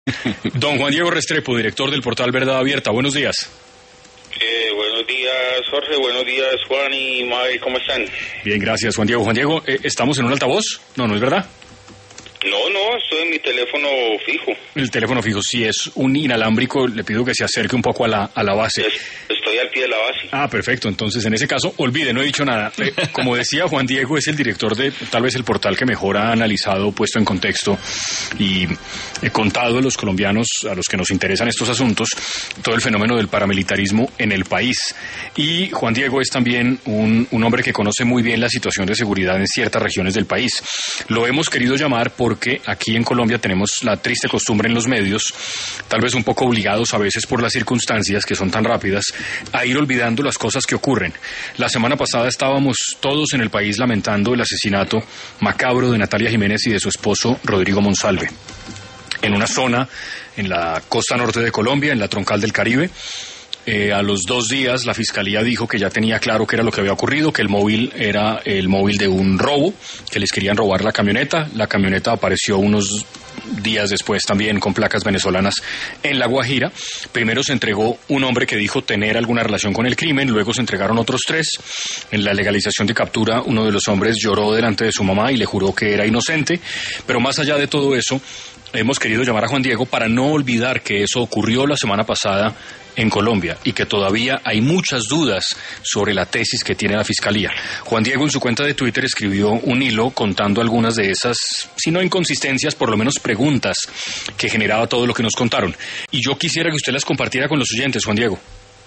Don Juan Diego Restrepo, director del portal Verdad Abierta, buenos días. Buenos días, Jorge, buenos días, Juan y Mabel, ¿cómo están? Bien, gracias, Juan Diego. Juan Diego, ¿estamos en un altavoz? No es verdad. No, estoy en mi teléfono fijo. El teléfono fijo, si es un inalámbrico, le pido que se acerque un poco a la base. Estoy al pie de la base. Ah, perfecto, entonces en ese caso, olvide, no he dicho nada. Como decía, Juan Diego es el director de tal vez el portal que mejor ha analizado, puesto en contexto y contado a los colombianos, a los que nos interesan estos asuntos, todo el fenómeno del paramilitarismo en el país. Y Juan Diego es también un hombre que conoce muy bien la situación de seguridad en ciertas regiones del país. Lo hemos querido llamar porque aquí en Colombia tenemos la triste costumbre en los medios, tal vez un poco obligados a veces por las circunstancias que son tan rápidas, a ir olvidando las cosas que ocurren. La semana pasada estábamos todos en el país lamentando el asesinato macabro de Natalia Jiménez y de su esposo Rodrigo Monsalve, en una zona en la costa norte de Colombia, en la troncal del Caribe. A los 2 días la fiscalía dijo que ya tenía claro qué era lo que había ocurrido, que el móvil era el móvil de un robo, que les querían robar la camioneta. La camioneta apareció unos días después también con placas venezolanas en La Guajira. Primero se entregó un hombre que dijo tener alguna relación con el crimen, luego se entregaron otros 3. En la legalización de captura, uno de los hombres lloró delante de su mamá y le juró que era inocente, pero más allá de todo eso, hemos querido llamar a Juan Diego para no olvidar que eso ocurrió la semana pasada en Colombia y que todavía hay muchas dudas sobre la tesis que tiene la Fiscalía. Juan Diego en su cuenta de Twitter escribió un hilo contando algunas de esas, si no inconsistencias, por lo menos preguntas que generaba todo lo que nos contaron. Y yo quisiera que usted las compartiera con los oyentes, Juan Diego.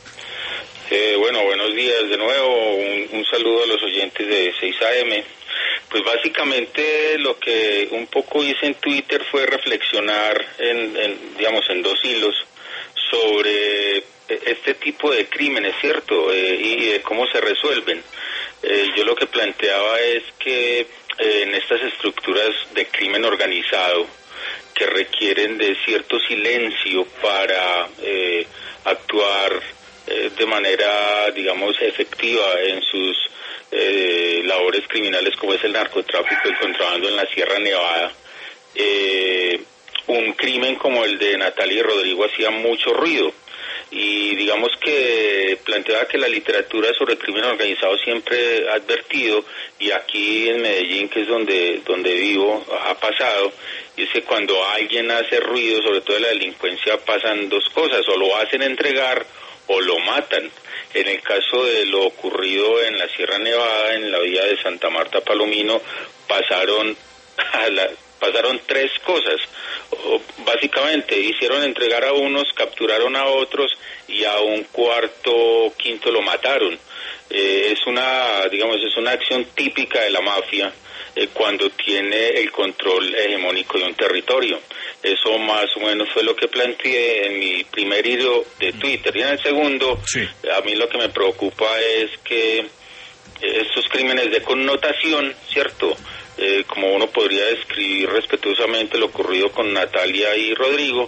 Buenos días de nuevo, un saludo a los oyentes de 6 AM. Pues básicamente lo que un poco hice en Twitter fue reflexionar en 2 hilos sobre este tipo de crímenes, ¿cierto? Y de cómo se resuelven. Yo lo que planteaba es que en estas estructuras de crimen organizado que requieren de cierto silencio para actuar de manera, efectiva en sus labores criminales, como es el narcotráfico y el contrabando en la Sierra Nevada, un crimen como el de Natalia y Rodrigo hacía mucho ruido. Y digamos que planteaba que la literatura sobre crimen organizado siempre ha advertido, y aquí en Medellín, que es donde vivo, ha pasado, y es que cuando alguien hace ruido, sobre todo de la delincuencia, pasan 2 cosas: o lo hacen entregar o lo matan. En el caso de lo ocurrido en la Sierra Nevada, en la vía de Santa Marta Palomino, pasaron 3 cosas. Básicamente hicieron entregar a unos, capturaron a otros y a un quinto lo mataron. Es una acción típica de la mafia cuando tiene el control hegemónico de un territorio. Eso más o menos fue lo que planteé en mi primer hilo de Twitter. Y en el segundo, sí, a mí lo que me preocupa es que estos crímenes de connotación, ¿cierto? Como uno podría describir respetuosamente lo ocurrido con Natalia y Rodrigo,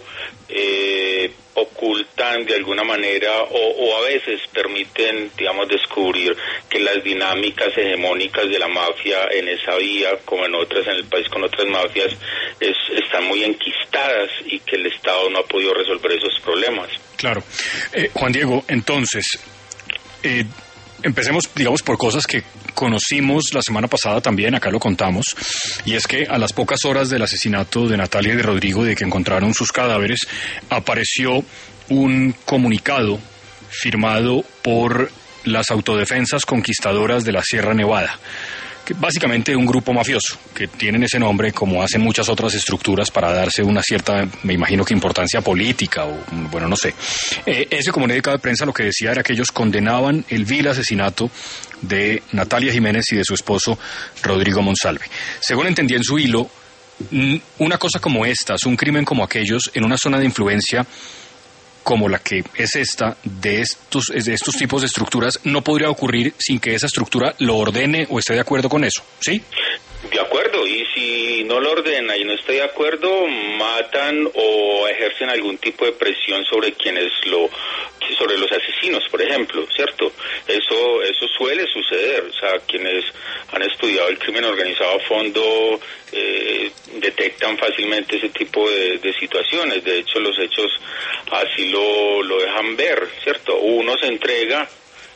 ocultan de alguna manera o a veces permiten, descubrir que las dinámicas hegemónicas de la mafia en esa vía, como en otras en el país con otras mafias, están muy enquistadas y que el Estado no ha podido resolver esos problemas. Claro. Juan Diego, entonces, empecemos, por cosas que conocimos la semana pasada también, acá lo contamos, y es que a las pocas horas del asesinato de Natalia y de Rodrigo, de que encontraron sus cadáveres, apareció un comunicado firmado por las Autodefensas Conquistadoras de la Sierra Nevada, que básicamente un grupo mafioso, que tienen ese nombre como hacen muchas otras estructuras para darse una cierta, me imagino que importancia política o, bueno, no sé. Ese comunicado de prensa lo que decía era que ellos condenaban el vil asesinato de Natalia Jiménez y de su esposo Rodrigo Monsalve. Según entendí en su hilo, una cosa como estas, un crimen como aquellos, en una zona de influencia como la que es esta, de estos tipos de estructuras, no podría ocurrir sin que esa estructura lo ordene o esté de acuerdo con eso, ¿sí? De acuerdo, y si no lo ordena y no está de acuerdo, matan o ejercen algún tipo de presión sobre quienes sobre los asesinos, por ejemplo, ¿cierto? Eso suele suceder, o sea, quienes han estudiado el crimen organizado a fondo detectan fácilmente ese tipo de situaciones. De hecho, los hechos así lo dejan ver, ¿cierto? Uno se entrega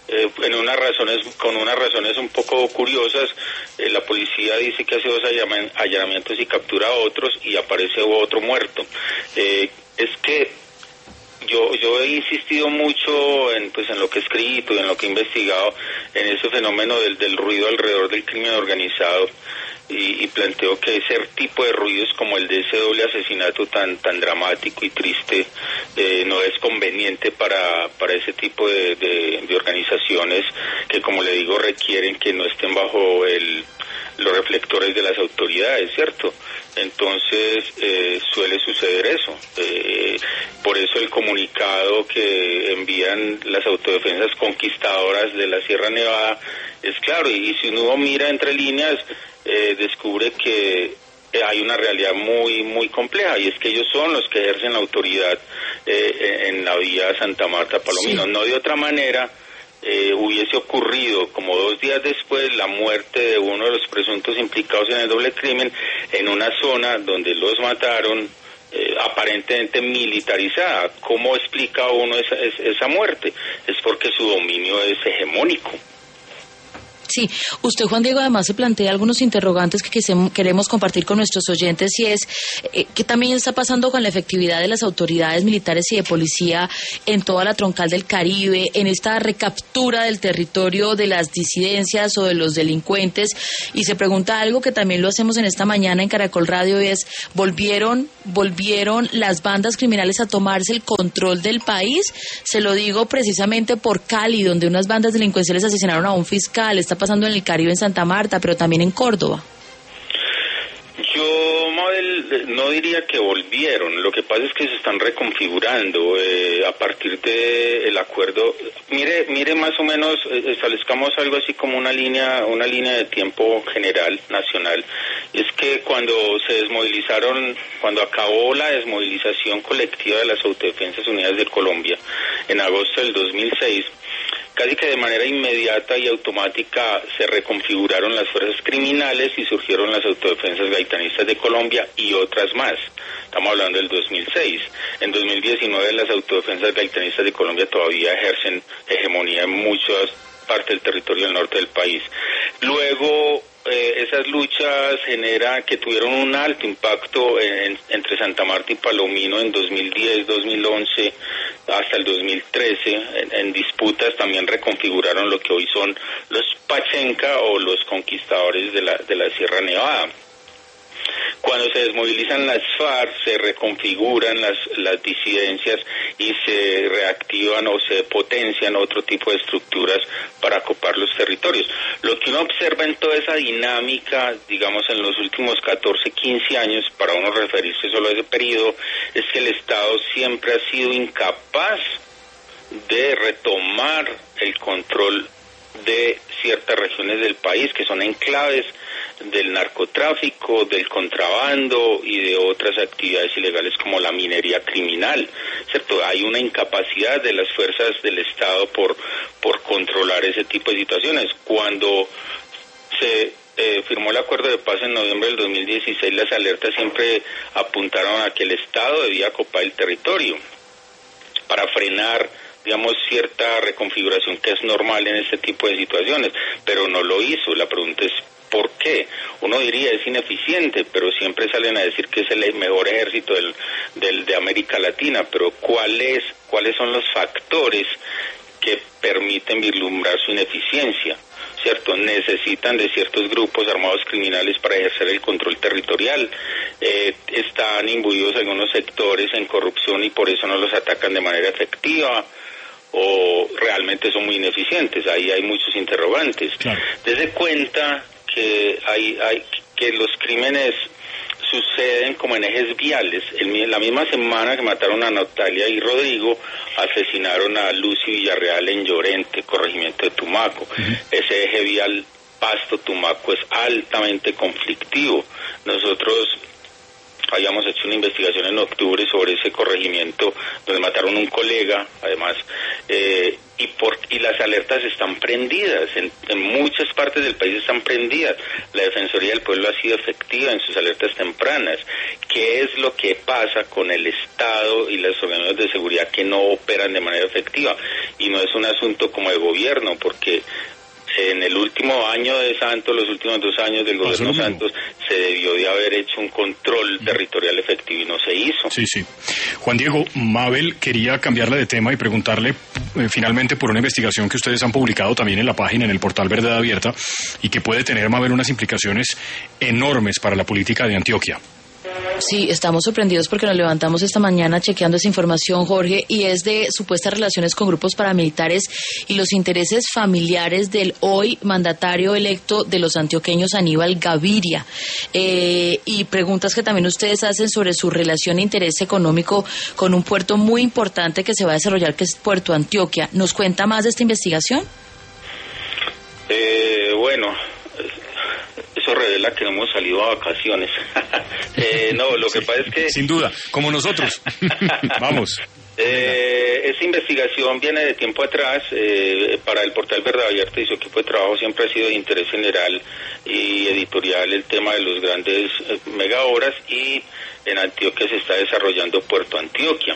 con unas razones un poco curiosas. La policía dice que hace 2 allanamientos y captura a otros y aparece otro muerto. Es que yo he insistido mucho en lo que he escrito y en lo que he investigado en ese fenómeno del ruido alrededor del crimen organizado, y planteo que ese tipo de ruidos como el de ese doble asesinato tan dramático y triste no es conveniente para ese tipo de organizaciones que, como le digo, requieren que no estén bajo los reflectores de las autoridades, ¿cierto? Entonces suele suceder eso. Por eso el comunicado que envían las autodefensas conquistadoras de la Sierra Nevada es claro, y si uno mira entre líneas descubre que hay una realidad muy muy compleja, y es que ellos son los que ejercen la autoridad en la vía Santa Marta-Palomino. Sí. No de otra manera hubiese ocurrido como 2 días después la muerte de uno de los presuntos implicados en el doble crimen en una zona donde los mataron, aparentemente militarizada. ¿Cómo explica uno esa muerte? Es porque su dominio es hegemónico. Sí, usted, Juan Diego, además se plantea algunos interrogantes que queremos compartir con nuestros oyentes, y es ¿qué también está pasando con la efectividad de las autoridades militares y de policía en toda la troncal del Caribe, en esta recaptura del territorio de las disidencias o de los delincuentes? Y se pregunta algo que también lo hacemos en esta mañana en Caracol Radio, y es, ¿volvieron las bandas criminales a tomarse el control del país? Se lo digo precisamente por Cali, donde unas bandas delincuenciales asesinaron a un fiscal. Está pasando en el Caribe, en Santa Marta, pero también en Córdoba. Yo, Mabel, no diría que volvieron. Lo que pasa es que se están reconfigurando a partir del acuerdo. Mire más o menos, establezcamos algo así como una línea de tiempo general, nacional. Es que cuando acabó la desmovilización colectiva de las Autodefensas Unidas de Colombia, en agosto del 2006, casi que de manera inmediata y automática se reconfiguraron las fuerzas criminales y surgieron las Autodefensas Gaitanistas de Colombia y otras más. Estamos hablando del 2006. En 2019 las Autodefensas Gaitanistas de Colombia todavía ejercen hegemonía en muchas partes del territorio del norte del país. Luego esas luchas que tuvieron un alto impacto entre Santa Marta y Palomino en 2010, 2011 hasta el 2013, en disputas también reconfiguraron lo que hoy son los Pachenca o los conquistadores de la Sierra Nevada. Cuando se desmovilizan las FARC, se reconfiguran las disidencias y se reactivan o se potencian otro tipo de estructuras para ocupar los territorios. Lo que uno observa en toda esa dinámica, digamos en los últimos 14, 15 años, para uno referirse solo a ese periodo, es que el Estado siempre ha sido incapaz de retomar el control de ciertas regiones del país que son enclaves del narcotráfico, del contrabando y de otras actividades ilegales como la minería criminal, ¿cierto? Hay una incapacidad de las fuerzas del Estado por controlar ese tipo de situaciones. Cuando se firmó el acuerdo de paz en noviembre del 2016, las alertas siempre apuntaron a que el Estado debía copar el territorio para frenar, digamos, cierta reconfiguración que es normal en este tipo de situaciones, pero no lo hizo. La pregunta es ¿por qué? Uno diría es ineficiente, pero siempre salen a decir que es el mejor ejército de América Latina, pero ¿cuáles son los factores que permiten vislumbrar su ineficiencia? ¿Cierto? Necesitan de ciertos grupos armados criminales para ejercer el control territorial, están imbuidos algunos sectores en corrupción y por eso no los atacan de manera efectiva, o realmente son muy ineficientes. Ahí hay muchos interrogantes. Claro. Desde cuenta que los crímenes suceden como en ejes viales. La misma semana que mataron a Natalia y Rodrigo, asesinaron a Lucy Villarreal en Llorente, corregimiento de Tumaco. Uh-huh. Ese eje vial Pasto-Tumaco es altamente conflictivo. Nosotros habíamos hecho una investigación en octubre sobre ese corregimiento donde mataron un colega, además y las alertas están prendidas, en muchas partes del país están prendidas. La Defensoría del Pueblo ha sido efectiva en sus alertas tempranas. ¿Qué es lo que pasa con el Estado y los organismos de seguridad que no operan de manera efectiva? Y no es un asunto como de gobierno, porque en el último año de Santos, los últimos 2 años del gobierno Santos, se debió de haber hecho un control territorial efectivo y no se hizo. Sí. Juan Diego, Mabel quería cambiarle de tema y preguntarle finalmente por una investigación que ustedes han publicado también en la página, en el portal Verdad Abierta, y que puede tener, Mabel, unas implicaciones enormes para la política de Antioquia. Sí, estamos sorprendidos porque nos levantamos esta mañana chequeando esa información, Jorge, y es de supuestas relaciones con grupos paramilitares y los intereses familiares del hoy mandatario electo de los antioqueños, Aníbal Gaviria. Y preguntas que también ustedes hacen sobre su relación e interés económico con un puerto muy importante que se va a desarrollar, que es Puerto Antioquia. ¿Nos cuenta más de esta investigación? Bueno, eso revela que no hemos salido a vacaciones. No, lo que pasa es que... Sin duda, como nosotros. Vamos. Esa investigación viene de tiempo atrás. Para el portal Verdad Abierta y su equipo de trabajo siempre ha sido de interés general y editorial el tema de los grandes megaobras, y en Antioquia se está desarrollando Puerto Antioquia,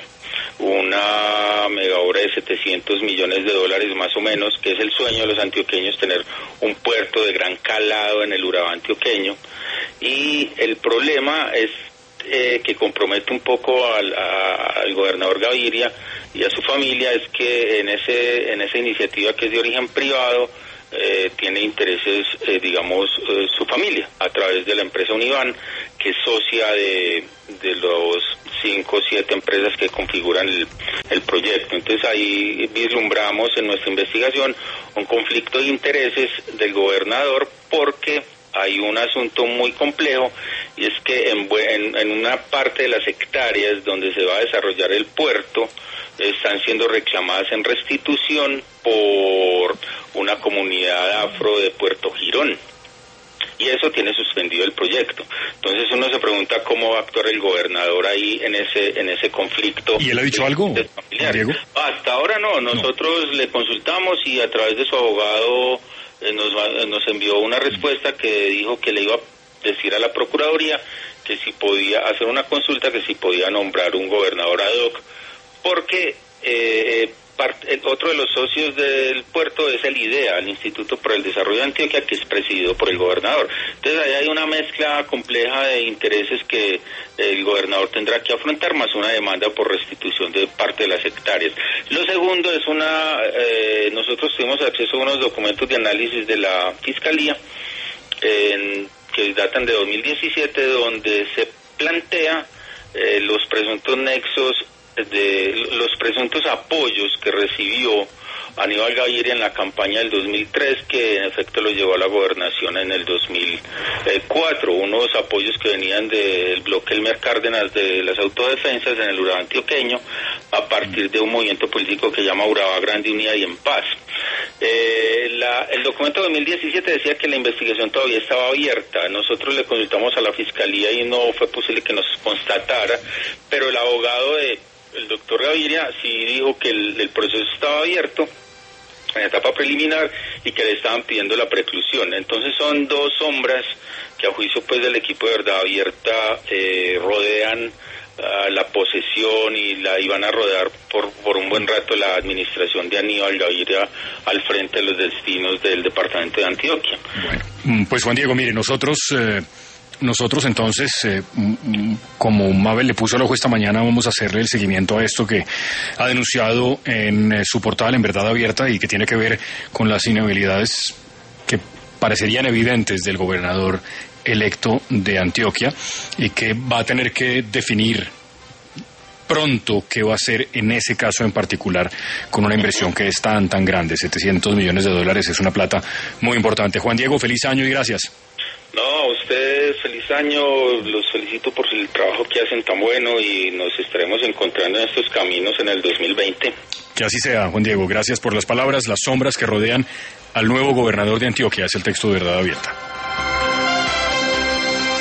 una megaobra de $700 millones más o menos, que es el sueño de los antioqueños, tener un puerto de gran calado en el Urabá antioqueño. Y el problema es que compromete un poco al gobernador Gaviria y a su familia, es que en esa iniciativa, que es de origen privado, tiene intereses, su familia, a través de la empresa Univan, que es socia de los 5 o 7 empresas que configuran el proyecto. Entonces ahí vislumbramos en nuestra investigación un conflicto de intereses del gobernador, porque hay un asunto muy complejo, y es que en una parte de las hectáreas donde se va a desarrollar el puerto están siendo reclamadas en restitución por una comunidad afro de Puerto Girón, y eso tiene suspendido el proyecto. Entonces uno se pregunta cómo va a actuar el gobernador ahí en ese conflicto. ¿Y él ha dicho algo, Diego? Hasta ahora no. Nosotros le consultamos y a través de su abogado nos envió una respuesta que dijo que le iba a decir a la Procuraduría que si podía hacer una consulta, que si podía nombrar un gobernador ad hoc, porque otro de los socios del puerto es el IDEA, el Instituto para el Desarrollo de Antioquia, que es presidido por el gobernador. Entonces ahí hay una mezcla compleja de intereses que el gobernador tendrá que afrontar, más una demanda por restitución de parte de las hectáreas. Lo segundo es nosotros tuvimos acceso a unos documentos de análisis de la Fiscalía que datan de 2017, donde se plantea los presuntos nexos los presuntos apoyos que recibió Aníbal Gaviria en la campaña del 2003, que en efecto lo llevó a la gobernación en el 2004, unos apoyos que venían del bloque Elmer Cárdenas de las autodefensas en el Urabá antioqueño, a partir de un movimiento político que llama Urabá Grande, Unidad y en Paz. El documento de 2017 decía que la investigación todavía estaba abierta. Nosotros le consultamos a la Fiscalía y no fue posible que nos constatara, pero el abogado el doctor Gaviria sí dijo que el proceso estaba abierto en etapa preliminar y que le estaban pidiendo la preclusión. Entonces son dos sombras que a juicio pues del equipo de Verdad Abierta rodean la posesión y la iban a rodear por un buen rato la administración de Aníbal Gaviria al frente de los destinos del departamento de Antioquia. Bueno, pues Juan Diego, mire, nosotros entonces, como Mabel le puso el ojo esta mañana, vamos a hacerle el seguimiento a esto que ha denunciado en su portal en Verdad Abierta y que tiene que ver con las inhabilidades que parecerían evidentes del gobernador electo de Antioquia, y que va a tener que definir pronto qué va a hacer en ese caso en particular, con una inversión que es tan grande. $700 millones es una plata muy importante. Juan Diego, feliz año y gracias. No, a ustedes feliz año, los felicito por el trabajo que hacen tan bueno y nos estaremos encontrando en estos caminos en el 2020. Que así sea, Juan Diego, gracias por las palabras. Las sombras que rodean al nuevo gobernador de Antioquia, es el texto de Verdad Abierta.